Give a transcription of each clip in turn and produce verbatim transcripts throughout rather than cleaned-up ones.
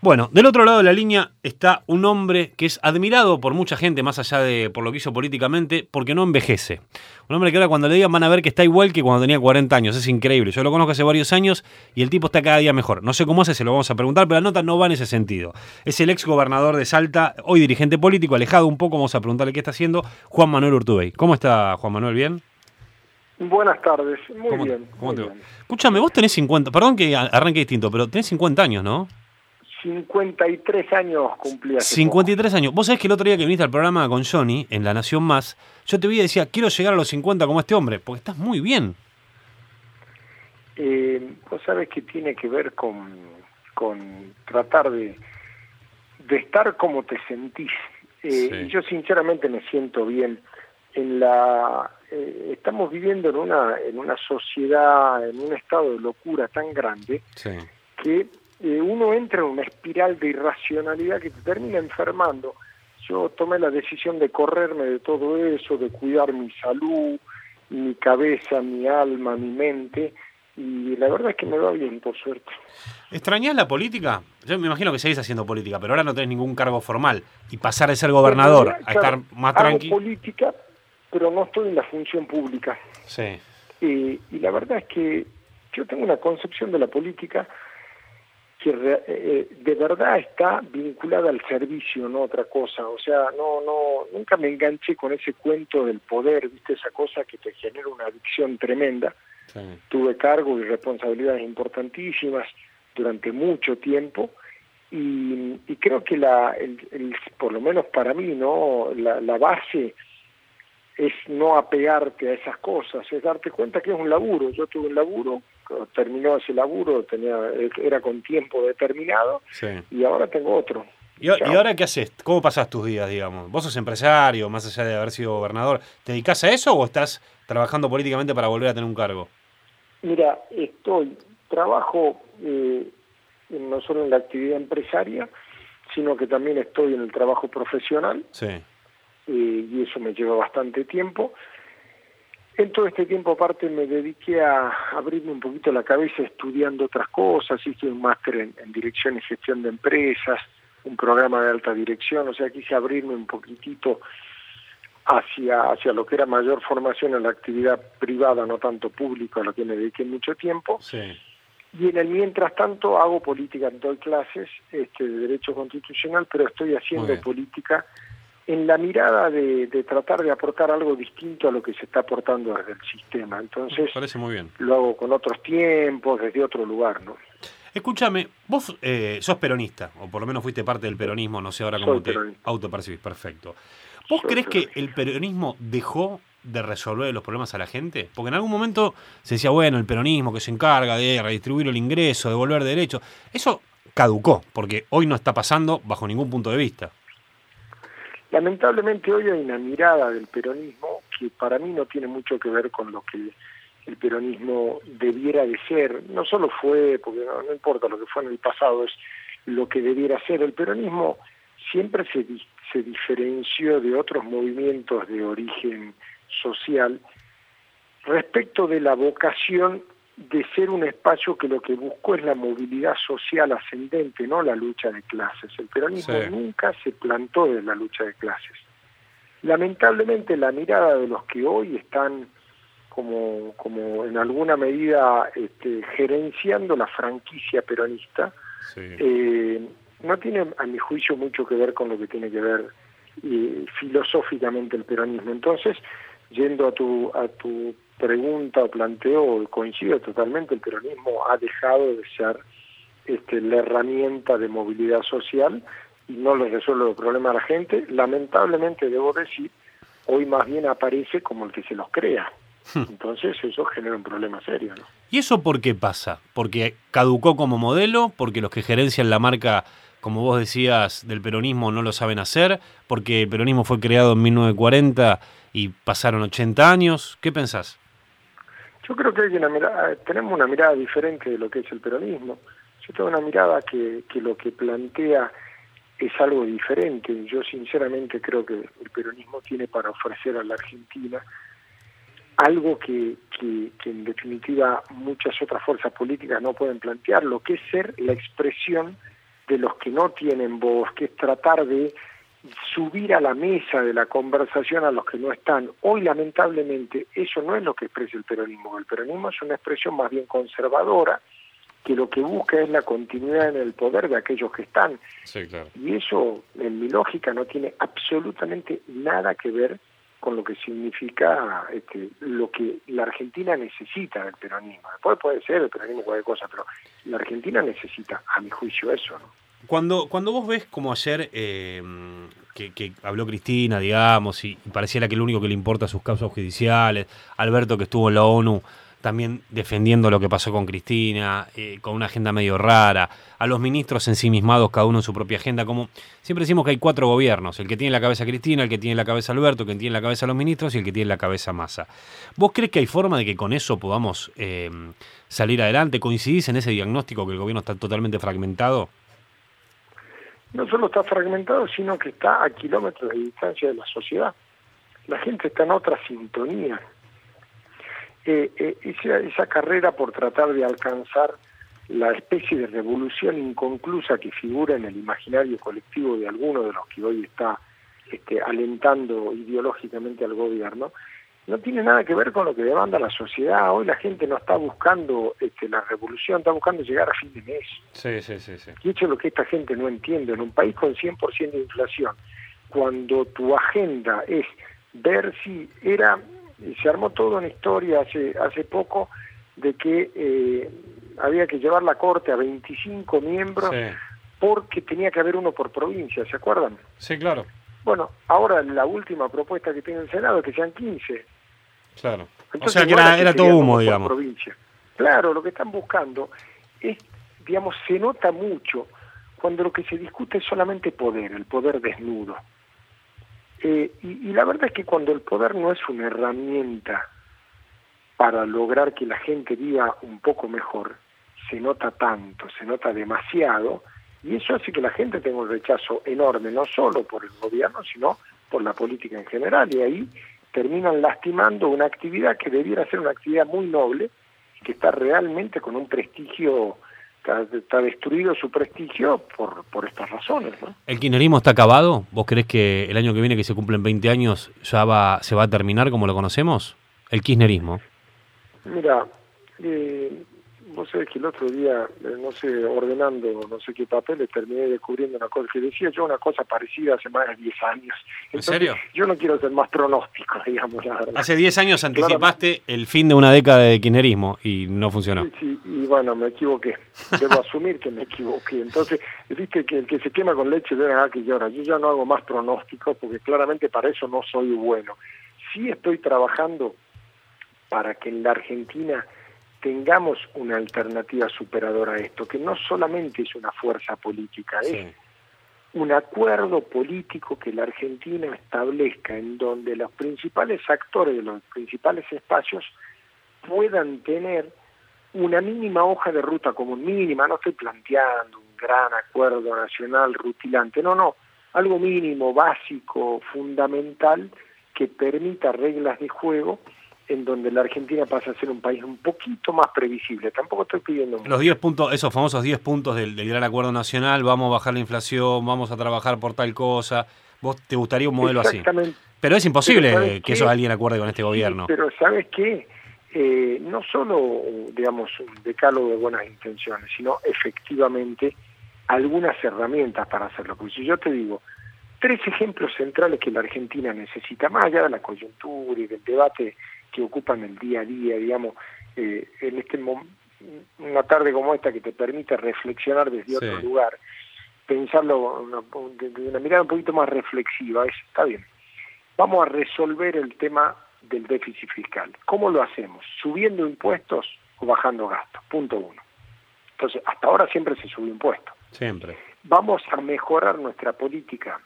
Bueno, del otro lado de la línea está un hombre que es admirado por mucha gente, más allá de por lo que hizo políticamente, porque no envejece. Un hombre que ahora cuando le digan van a ver que está igual que cuando tenía cuarenta años. Es increíble. Yo lo conozco hace varios años y el tipo está cada día mejor. No sé cómo hace, se lo vamos a preguntar, pero la nota no va en ese sentido. Es el ex gobernador de Salta, hoy dirigente político, alejado un poco. Vamos a preguntarle qué está haciendo, Juan Manuel Urtubey. ¿Cómo está, Juan Manuel? ¿Bien? Buenas tardes, muy ¿Cómo, bien. ¿cómo muy te bien. va? Escúchame, vos tenés cincuenta, perdón que arranque distinto, pero tenés cincuenta años, ¿no? cincuenta y tres años cumplí hace cincuenta y tres poco. años. Vos sabés que el otro día que viniste al programa con Johnny, en La Nación Más, yo te vi y decía, quiero llegar a los cincuenta como este hombre, porque estás muy bien. Eh, vos sabés que tiene que ver con, con tratar de, de estar como te sentís. Eh, Sí. Y yo sinceramente me siento bien. En la eh, estamos viviendo en una en una sociedad, en un estado de locura tan grande Sí. que eh, uno entra en una espiral de irracionalidad que te termina enfermando. Yo tomé la decisión de correrme de todo eso, de cuidar mi salud, mi cabeza, mi alma, mi mente, y la verdad es que me va bien, por suerte. ¿Extrañás la política? Yo me imagino que seguís haciendo política, pero ahora no tenés ningún cargo formal. Y pasar de ser gobernador En realidad, a estar claro, más hago tranqui. política, pero no estoy en la función pública. Sí. Eh, y la verdad es que yo tengo una concepción de la política que re- eh, de verdad está vinculada al servicio, no otra cosa. O sea, no, no, nunca me enganché con ese cuento del poder, viste, esa cosa que te genera una adicción tremenda. Sí. Tuve cargos y responsabilidades importantísimas durante mucho tiempo y, y creo que la, el, el, por lo menos para mí, no, la, la base es no apegarte a esas cosas, es darte cuenta que es un laburo. Yo tuve un laburo, terminó ese laburo, tenía era con tiempo determinado, Sí. y ahora tengo otro. ¿Y, y Chao. ahora qué haces? ¿Cómo pasás tus días, digamos? ¿Vos sos empresario, más allá de haber sido gobernador? ¿Te dedicás a eso o estás trabajando políticamente para volver a tener un cargo? Mira, estoy, trabajo eh, no solo en la actividad empresaria, sino que también estoy en el trabajo profesional, Sí. eh, y eso me lleva bastante tiempo. En todo este tiempo, aparte, me dediqué a abrirme un poquito la cabeza estudiando otras cosas. Hice un máster en, en dirección y gestión de empresas, un programa de alta dirección, o sea, quise abrirme un poquitito hacia, hacia lo que era mayor formación en la actividad privada, no tanto pública, a lo que me dediqué mucho tiempo. Sí. Y en el mientras tanto hago política, doy clases este, de Derecho Constitucional, pero estoy Muy haciendo bien. política en la mirada de, de tratar de aportar algo distinto a lo que se está aportando desde el sistema. Entonces, Parece muy bien. lo hago con otros tiempos, desde otro lugar, ¿no? Escúchame, vos eh, sos peronista, o por lo menos fuiste parte del peronismo, no sé ahora Soy cómo te peronista. autopercibís, perfecto. ¿Vos Soy creés que peronista. el peronismo dejó de resolver los problemas a la gente? Porque en algún momento se decía, bueno, el peronismo que se encarga de redistribuir el ingreso, de devolver derechos. Eso caducó, porque hoy no está pasando bajo ningún punto de vista. Lamentablemente hoy hay una mirada del peronismo que para mí no tiene mucho que ver con lo que el peronismo debiera de ser. No solo fue, porque no, no importa lo que fue en el pasado, es lo que debiera ser. El peronismo siempre se, di- se diferenció de otros movimientos de origen social respecto de la vocación de ser un espacio que lo que buscó es la movilidad social ascendente, no la lucha de clases. El peronismo Sí. nunca se plantó de la lucha de clases. Lamentablemente la mirada de los que hoy están como, como en alguna medida este, gerenciando la franquicia peronista, Sí. eh, no tiene a mi juicio mucho que ver con lo que tiene que ver eh, filosóficamente el peronismo. Entonces, yendo a tu a tu pregunta o planteo, coincido totalmente, el peronismo ha dejado de ser este, la herramienta de movilidad social y no le resuelve los problemas a la gente. Lamentablemente, debo decir, hoy más bien aparece como el que se los crea. Entonces eso genera un problema serio, ¿no? ¿Y eso por qué pasa? ¿Porque caducó como modelo? ¿Porque los que gerencian la marca, como vos decías, del peronismo no lo saben hacer? ¿Porque el peronismo fue creado en mil novecientos cuarenta y pasaron ochenta años? ¿Qué pensás? Yo creo que hay una mirada, tenemos una mirada diferente de lo que es el peronismo. Yo tengo una mirada que, que lo que plantea es algo diferente. Yo sinceramente creo que el peronismo tiene para ofrecer a la Argentina algo que, que, que en definitiva muchas otras fuerzas políticas no pueden plantear, lo que es ser la expresión de los que no tienen voz, que es tratar de subir a la mesa de la conversación a los que no están. Hoy, lamentablemente, eso no es lo que expresa el peronismo. El peronismo es una expresión más bien conservadora, que lo que busca es la continuidad en el poder de aquellos que están. Sí, claro. Y eso, en mi lógica, no tiene absolutamente nada que ver con lo que significa este, lo que la Argentina necesita del peronismo. Después puede ser el peronismo cualquier cosa, pero la Argentina necesita, a mi juicio, eso, ¿no? Cuando, cuando vos ves como ayer eh, que, que habló Cristina, digamos, y pareciera que lo único que le importa sus causas judiciales, Alberto que estuvo en la ONU también defendiendo lo que pasó con Cristina, eh, con una agenda medio rara, a los ministros ensimismados, cada uno en su propia agenda, como siempre decimos que hay cuatro gobiernos, el que tiene en la cabeza Cristina, el que tiene en la cabeza Alberto, el que tiene en la cabeza los ministros y el que tiene en la cabeza Massa. ¿Vos crees que hay forma de que con eso podamos eh, salir adelante? ¿Coincidís en ese diagnóstico que el gobierno está totalmente fragmentado? No solo está fragmentado, sino que está a kilómetros de distancia de la sociedad. La gente está en otra sintonía. Eh, eh, esa, esa carrera por tratar de alcanzar la especie de revolución inconclusa que figura en el imaginario colectivo de alguno de los que hoy está este, alentando ideológicamente al gobierno, no tiene nada que ver con lo que demanda la sociedad. Hoy la gente no está buscando este, la revolución, está buscando llegar a fin de mes. Sí, sí, sí, sí. Y eso es lo que esta gente no entiende. En un país con cien por ciento de inflación, cuando tu agenda es ver si era... Se armó toda una historia hace hace poco de que eh, había que llevar la corte a veinticinco miembros sí. porque tenía que haber uno por provincia, ¿se acuerdan? Sí, claro. Bueno, ahora la última propuesta que tiene el Senado es que sean quince. Claro. Entonces, o sea que era, era todo humo, digamos. Provincia. Claro, lo que están buscando es, digamos, se nota mucho cuando lo que se discute es solamente poder, el poder desnudo. Eh, y, y la verdad es que cuando el poder no es una herramienta para lograr que la gente viva un poco mejor, se nota tanto, se nota demasiado, y eso hace que la gente tenga un rechazo enorme, no solo por el gobierno, sino por la política en general, y ahí terminan lastimando una actividad que debiera ser una actividad muy noble, que está realmente con un prestigio... Está, está destruido su prestigio por, por estas razones, ¿no? ¿El kirchnerismo está acabado? ¿Vos creés que el año que viene, que se cumplen veinte años, ya va se va a terminar como lo conocemos? El kirchnerismo. Mira, eh, vos sabés que el otro día, eh, no sé, ordenando no sé qué papeles, terminé descubriendo una cosa que decía yo, una cosa parecida hace más de diez años. Entonces, ¿en serio? Yo no quiero ser más pronóstico, digamos, la verdad. Hace diez años anticipaste claro, el fin de una década de kirchnerismo y no funcionó. Sí, sí, y bueno, me equivoqué. Debo asumir que me equivoqué. Entonces, viste que el que se quema con leche debe hacer que llora. Yo ya no hago más pronósticos porque claramente para eso no soy bueno. Sí estoy trabajando para que en la Argentina tengamos una alternativa superadora a esto, que no solamente es una fuerza política, sí. es un acuerdo político que la Argentina establezca en donde los principales actores de los principales espacios puedan tener una mínima hoja de ruta común, mínima, no estoy planteando un gran acuerdo nacional rutilante, no, no, algo mínimo, básico, fundamental, que permita reglas de juego en donde la Argentina pasa a ser un país un poquito más previsible. Tampoco estoy pidiendo mucho. Los diez puntos, esos famosos diez puntos del, del gran acuerdo nacional, vamos a bajar la inflación, vamos a trabajar por tal cosa. ¿Vos te gustaría un modelo así? Pero es imposible pero que qué? eso alguien acuerde con este sí, gobierno. Pero ¿sabes qué? Eh, no solo, digamos, un decálogo de buenas intenciones, sino efectivamente algunas herramientas para hacerlo. Porque si yo te digo, tres ejemplos centrales que la Argentina necesita, más allá de la coyuntura y del debate que ocupan el día a día, digamos, eh, en este mom- una tarde como esta que te permite reflexionar desde sí. otro lugar, pensarlo una, de una mirada un poquito más reflexiva, es, está bien, vamos a resolver el tema del déficit fiscal. ¿Cómo lo hacemos? ¿Subiendo impuestos o bajando gastos? Punto uno. Entonces, hasta ahora siempre se subió impuestos. Siempre. Vamos a mejorar nuestra política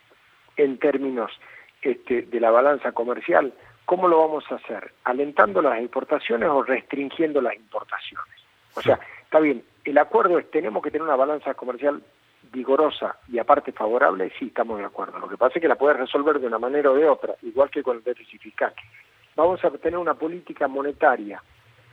en términos este, de la balanza comercial. ¿Cómo lo vamos a hacer? ¿Alentando las exportaciones o restringiendo las importaciones? O sea, está bien, el acuerdo es, tenemos que tener una balanza comercial vigorosa y aparte favorable, sí, estamos de acuerdo. Lo que pasa es que la puedes resolver de una manera o de otra, igual que con el déficit fiscal. Vamos a tener una política monetaria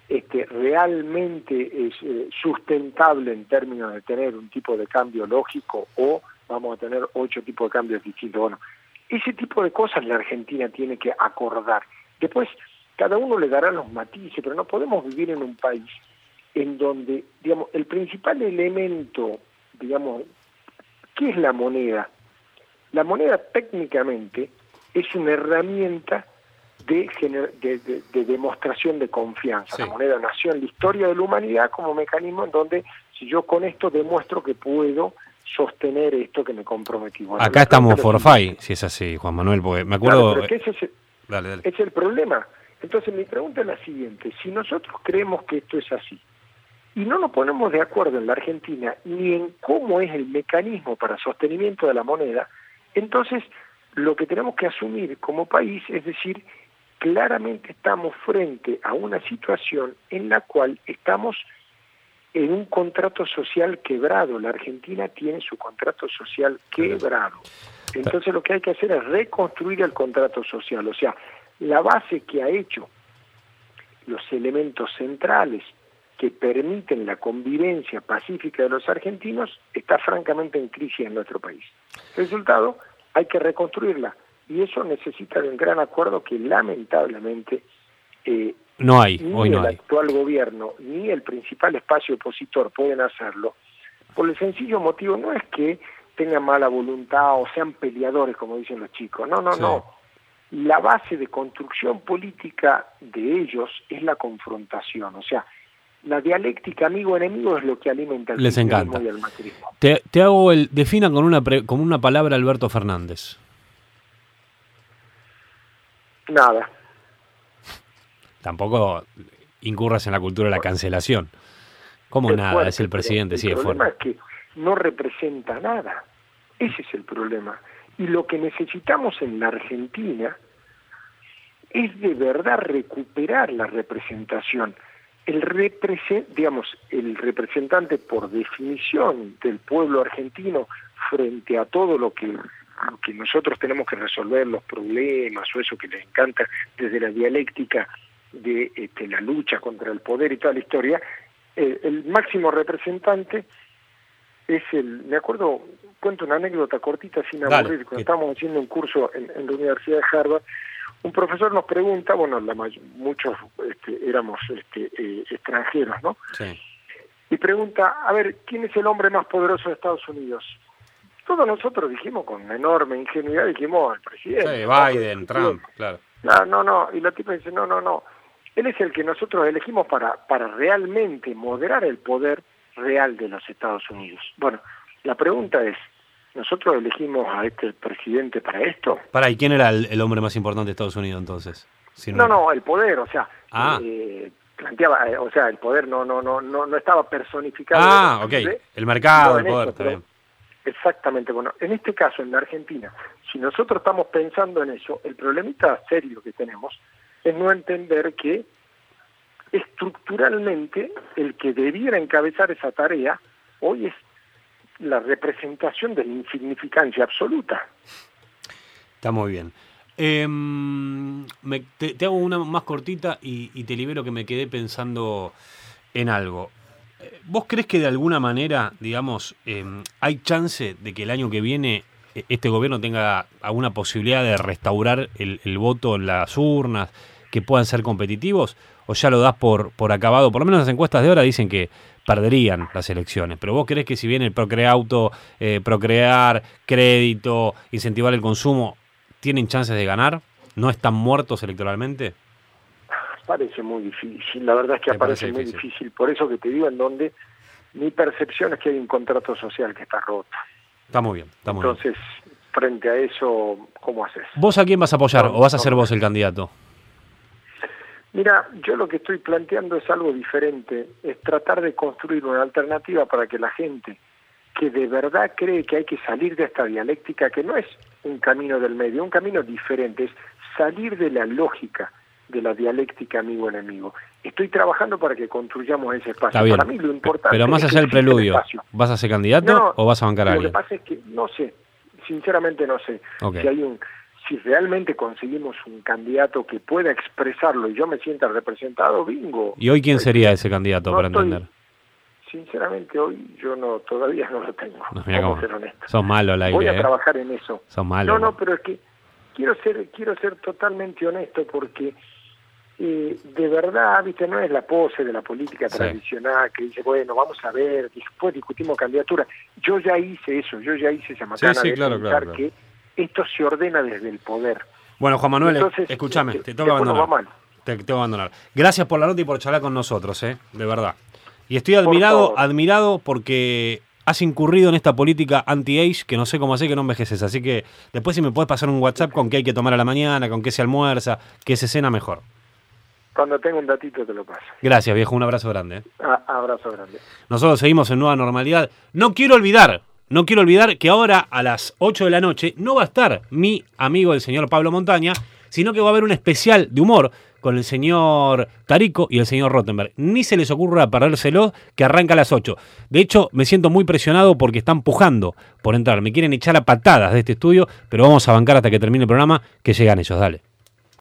este, realmente es eh, sustentable en términos de tener un tipo de cambio lógico o vamos a tener ocho tipos de cambios distintos. Bueno, ese tipo de cosas la Argentina tiene que acordar. Después, cada uno le dará los matices, pero no podemos vivir en un país en donde, digamos, el principal elemento, digamos, ¿qué es la moneda? La moneda técnicamente es una herramienta de, gener de, de, de demostración de confianza. Sí. La moneda nació en la historia de la humanidad como mecanismo en donde si yo con esto demuestro que puedo sostener esto que me comprometí. Bueno, acá estamos forfait, si es así, Juan Manuel, porque me acuerdo... Claro, pero ese es el, dale, dale. es el problema. Entonces mi pregunta es la siguiente, si nosotros creemos que esto es así, y no nos ponemos de acuerdo en la Argentina ni en cómo es el mecanismo para sostenimiento de la moneda, entonces lo que tenemos que asumir como país es decir, claramente estamos frente a una situación en la cual estamos en un contrato social quebrado. La Argentina tiene su contrato social quebrado. Entonces lo que hay que hacer es reconstruir el contrato social, o sea, la base que ha hecho los elementos centrales que permiten la convivencia pacífica de los argentinos está francamente en crisis en nuestro país. Resultado, hay que reconstruirla y eso necesita de un gran acuerdo que lamentablemente eh, no hay, ni hoy no el hay. actual gobierno ni el principal espacio opositor pueden hacerlo por el sencillo motivo, no es que tengan mala voluntad o sean peleadores como dicen los chicos, no, no, sí. no. La base de construcción política de ellos es la confrontación, o sea, la dialéctica amigo-enemigo es lo que alimenta el Les encanta. Y el macrismo. Te, te hago el defina con una pre, con una palabra Alberto Fernández. Nada. Tampoco incurras en la cultura de la cancelación. ¿Cómo es nada? Fuerte, es el presidente, el sí, es fuerte. El problema es que no representa nada. Ese es el problema. Y lo que necesitamos en la Argentina es de verdad recuperar la representación. El represent, digamos, el representante por definición del pueblo argentino frente a todo lo que, lo que nosotros tenemos que resolver, los problemas o eso que les encanta desde la dialéctica de este, la lucha contra el poder y toda la historia, eh, el máximo representante es el, me acuerdo, cuento una anécdota cortita sin aburrir, cuando estábamos haciendo un curso en, en la Universidad de Harvard, un profesor nos pregunta, bueno, la may- muchos este, éramos este, eh, extranjeros, ¿no? Sí. Y pregunta, a ver, ¿quién es el hombre más poderoso de Estados Unidos? Todos nosotros dijimos con enorme ingenuidad, dijimos el presidente. Sí, Biden, ¿no? Trump, claro. No, no, no, y la tipa dice, no, no, no, él es el que nosotros elegimos para, para realmente moderar el poder real de los Estados Unidos. Bueno, la pregunta es, ¿nosotros elegimos a este presidente para esto? Para, ¿y quién era el, el hombre más importante de Estados Unidos entonces? Si no, no, no, el poder, o sea, ah. eh, planteaba, eh, o sea, el poder no no no no no estaba personificado. Ah, ok, ¿eh? El mercado, no, el poder, esto, está bien. Exactamente, bueno, en este caso, en la Argentina, si nosotros estamos pensando en eso, el problemita serio que tenemos es no entender que estructuralmente el que debiera encabezar esa tarea hoy es la representación de la insignificancia absoluta. Está muy bien. Eh, me, te, te hago una más cortita y, y te libero que me quedé pensando en algo. ¿Vos crees que de alguna manera, digamos, eh, hay chance de que el año que viene este gobierno tenga alguna posibilidad de restaurar el, el voto en las urnas, que puedan ser competitivos? ¿O ya lo das por, por acabado? Por lo menos las encuestas de ahora dicen que perderían las elecciones. Pero vos crees que si viene el Procreauto, eh, Procrear, crédito, incentivar el consumo, ¿tienen chances de ganar? ¿No están muertos electoralmente? Parece muy difícil, la verdad es que Me aparece muy difícil. difícil. Por eso que te digo, en donde mi percepción es que hay un contrato social que está roto. Está muy bien, está muy Entonces, bien. frente a eso, ¿cómo haces? ¿Vos a quién vas a apoyar No, o vas a no, ser no. vos el candidato? Mira, yo lo que estoy planteando es algo diferente, es tratar de construir una alternativa para que la gente que de verdad cree que hay que salir de esta dialéctica, que no es un camino del medio, un camino diferente, es salir de la lógica de la dialéctica amigo-enemigo. Estoy trabajando para que construyamos ese espacio. Está bien. Para mí lo importante Pero más es allá que del preludio, espacio. ¿vas a ser candidato No, o vas a bancar a lo alguien? que pasa es que no sé, sinceramente no sé. Okay. Si hay un si realmente conseguimos un candidato que pueda expresarlo y yo me sienta representado, bingo. ¿Y hoy quién sería ese candidato, no para estoy, entender? Sinceramente hoy yo no todavía no lo tengo, no, vamos a ser honestos. Son malos al aire, Voy a ¿eh? trabajar en eso. Son malos. No, no, pero es que quiero ser quiero ser totalmente honesto porque eh, de verdad, viste, no es la pose de la política sí. tradicional que dice, bueno, vamos a ver, después discutimos candidatura. Yo ya hice eso, yo ya hice esa macana sí, sí, de claro, pensar claro, que esto se ordena desde el poder. Bueno, Juan Manuel, Entonces, escúchame, te, te tengo que abandonar. Va mal. Te, te tengo que abandonar. Gracias por la nota y por charlar con nosotros, eh, de verdad. Y estoy admirado, por admirado porque has incurrido en esta política anti-age que no sé cómo hacer que no envejeces. Así que después si me puedes pasar un WhatsApp con qué hay que tomar a la mañana, con qué se almuerza, qué se cena mejor. Cuando tenga un datito te lo paso. Gracias, viejo. Un abrazo grande. ¿eh? A, abrazo grande. Nosotros seguimos en Nueva Normalidad. No quiero olvidar, no quiero olvidar que ahora a las ocho de la noche no va a estar mi amigo el señor Pablo Montaña, sino que va a haber un especial de humor con el señor Tarico y el señor Rottenberg. Ni se les ocurra perdérselo, que arranca a las ocho. De hecho, me siento muy presionado porque están pujando por entrar. Me quieren echar a patadas de este estudio, pero vamos a bancar hasta que termine el programa, que llegan ellos. Dale.